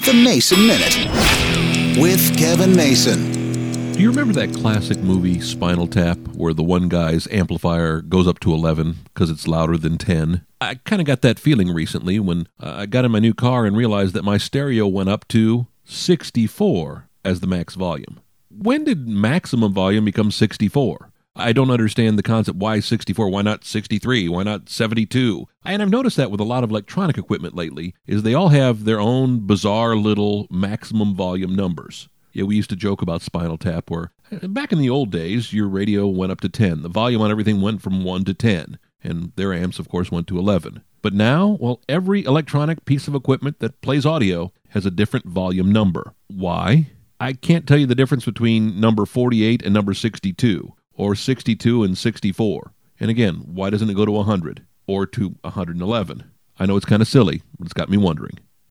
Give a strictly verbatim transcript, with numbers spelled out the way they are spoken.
The Mason Minute with Kevin Mason. Do you remember that classic movie Spinal Tap where the one guy's amplifier goes up to eleven because it's louder than ten? I kind of got that feeling recently when uh, I got in my new car and realized that my stereo went up to sixty-four as the max volume. When did maximum volume become sixty-four? I don't understand the concept. Why sixty-four? Why not sixty-three? Why not seventy-two? And I've noticed that with a lot of electronic equipment lately, is they all have their own bizarre little maximum volume numbers. Yeah, we used to joke about Spinal Tap where back in the old days, your radio went up to ten. The volume on everything went from one to ten. And their amps, of course, went to eleven. But now, well, every electronic piece of equipment that plays audio has a different volume number. Why? I can't tell you the difference between number forty-eight and number sixty-two. Or sixty-two and sixty-four. And again, why doesn't it go to one hundred? Or to one hundred eleven? I know it's kind of silly, but it's got me wondering.